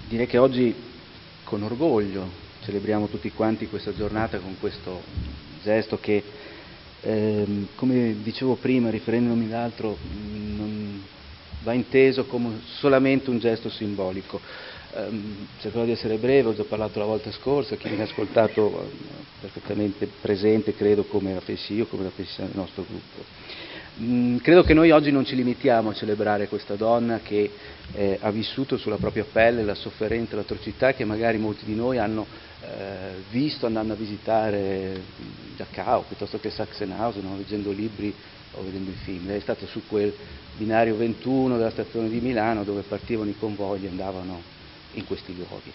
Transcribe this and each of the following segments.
direi che oggi con orgoglio celebriamo tutti quanti questa giornata con questo gesto che, come dicevo prima, riferendomi ad altro, non va inteso come solamente un gesto simbolico. Cercherò di essere breve, ho già parlato la volta scorsa, chi mi ha ascoltato perfettamente presente, credo, come la pensi io, come la pensa il nostro gruppo. Credo che noi oggi non ci limitiamo a celebrare questa donna che ha vissuto sulla propria pelle la sofferenza, l'atrocità che magari molti di noi hanno visto andando a visitare Dachau piuttosto che Sachsenhausen, no? Leggendo libri o vedendo i film. Lei è stata su quel binario 21 della stazione di Milano dove partivano i convogli e andavano in questi luoghi.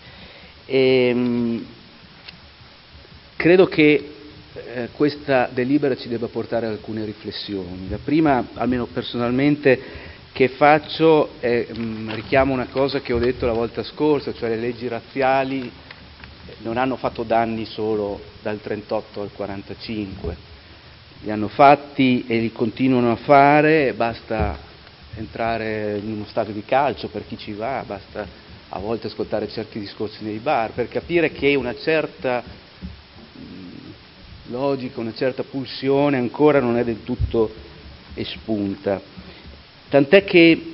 Credo che questa delibera ci debba portare ad alcune riflessioni. La prima, almeno personalmente, che faccio richiamo una cosa che ho detto la volta scorsa, cioè le leggi razziali non hanno fatto danni solo dal 38 al 45, li hanno fatti e li continuano a fare, basta entrare in uno stadio di calcio per chi ci va, basta a volte ascoltare certi discorsi nei bar per capire che una certa logica, una certa pulsione ancora non è del tutto espunta. Tant'è che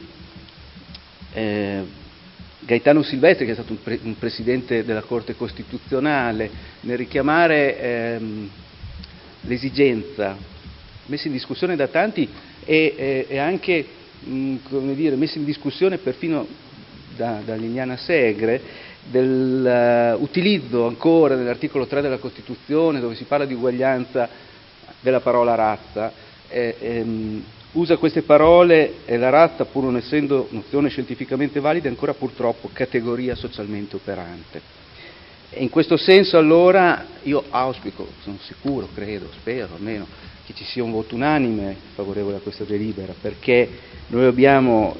Gaetano Silvestri, che è stato un presidente della Corte Costituzionale, nel richiamare l'esigenza messa in discussione da tanti e anche come dire, messa in discussione perfino da Liliana Segre, dell'utilizzo ancora dell'articolo 3 della Costituzione, dove si parla di uguaglianza, della parola razza, usa queste parole e la razza, pur non essendo nozione scientificamente valida, è ancora purtroppo categoria socialmente operante. E in questo senso allora io auspico, sono sicuro, credo, spero almeno, che ci sia un voto unanime favorevole a questa delibera, perché noi abbiamo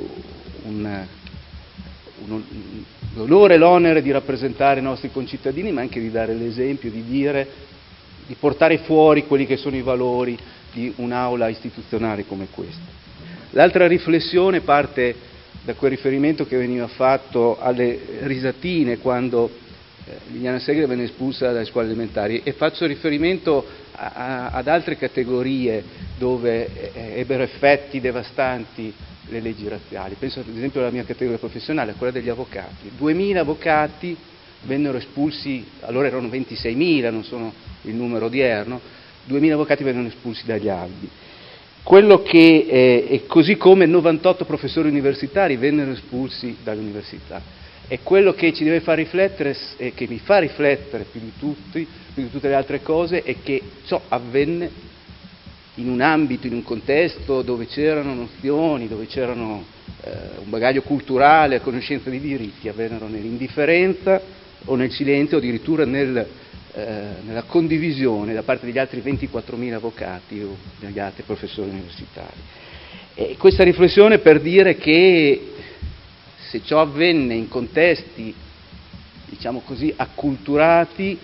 l'onore e l'onere di rappresentare i nostri concittadini, ma anche di dare l'esempio, di portare fuori quelli che sono i valori di un'aula istituzionale come questa. L'altra riflessione parte da quel riferimento che veniva fatto alle risatine quando Liliana Segre venne espulsa dalle scuole elementari, e faccio riferimento ad altre categorie dove ebbero effetti devastanti le leggi razziali. Penso ad esempio alla mia categoria professionale, a quella degli avvocati. 2000 avvocati vennero espulsi, allora erano 26.000, non sono il numero odierno, 2000 avvocati vennero espulsi dagli albi. Quello che così come 98 professori universitari vennero espulsi dall'università. E quello che ci deve far riflettere, e che mi fa riflettere più di tutte le altre cose, è che ciò avvenne in un ambito, in un contesto dove c'erano nozioni, dove c'erano un bagaglio culturale, conoscenza di diritti, avvennero nell'indifferenza o nel silenzio, o addirittura nella condivisione da parte degli altri 24.000 avvocati o degli altri professori universitari. E questa riflessione per dire che se ciò avvenne in contesti, diciamo così, acculturati,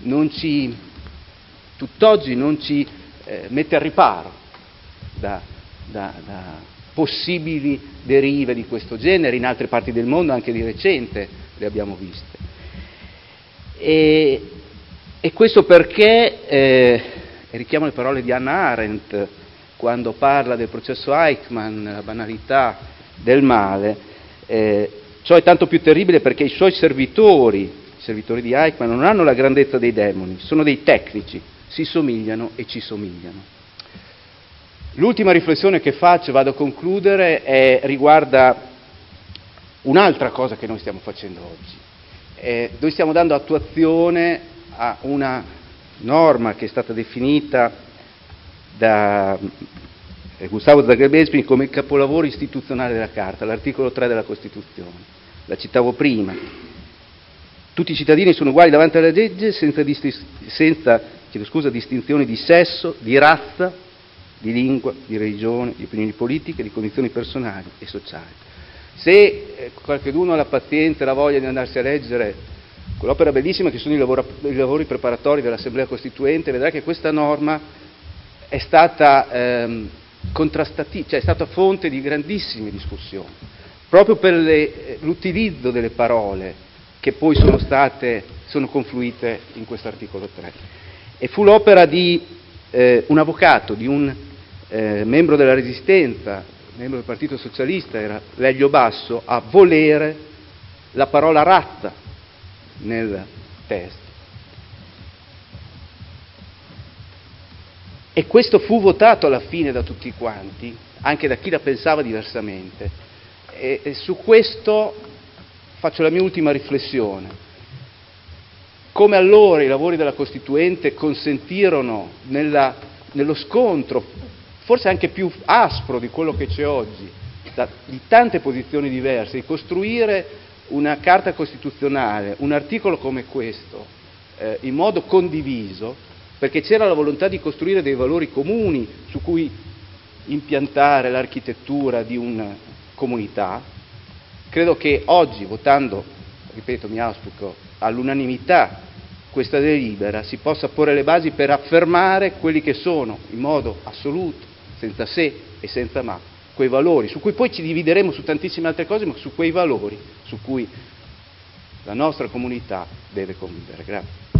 tutt'oggi non ci mette al riparo da possibili derive di questo genere. In altre parti del mondo, anche di recente, le abbiamo viste. E questo perché, richiamo le parole di Hannah Arendt, quando parla del processo Eichmann, la banalità del male, ciò è tanto più terribile perché i suoi servitori di Eichmann, non hanno la grandezza dei demoni, sono dei tecnici, si somigliano e ci somigliano. L'ultima riflessione che faccio, vado a concludere, riguarda un'altra cosa che noi stiamo facendo oggi. Noi stiamo dando attuazione a una norma che è stata definita da Gustavo Zagrebelsky come capolavoro istituzionale della Carta, l'articolo 3 della Costituzione. La citavo prima. Tutti i cittadini sono uguali davanti alla legge senza distinzioni di sesso, di razza, di lingua, di religione, di opinioni politiche, di condizioni personali e sociali. Se qualcuno ha la pazienza e la voglia di andarsi a leggere quell'opera bellissima che sono i lavori preparatori dell'Assemblea Costituente, vedrà che questa norma è stata è stata fonte di grandissime discussioni, proprio per l'utilizzo delle parole che poi sono confluite in questo articolo 3. E fu l'opera di un avvocato, di un membro della Resistenza, membro del Partito Socialista, era Lelio Basso, a volere la parola razza nel testo. E questo fu votato alla fine da tutti quanti, anche da chi la pensava diversamente. E su questo faccio la mia ultima riflessione. Come allora i lavori della Costituente consentirono nello scontro, forse anche più aspro di quello che c'è oggi, di tante posizioni diverse, di costruire una Carta Costituzionale, un articolo come questo, in modo condiviso, perché c'era la volontà di costruire dei valori comuni su cui impiantare l'architettura di una comunità. Credo che oggi, votando, ripeto, mi auspico, all'unanimità questa delibera, si possa porre le basi per affermare quelli che sono, in modo assoluto, senza se e senza ma, quei valori, su cui poi ci divideremo su tantissime altre cose, ma su quei valori su cui la nostra comunità deve convivere. Grazie.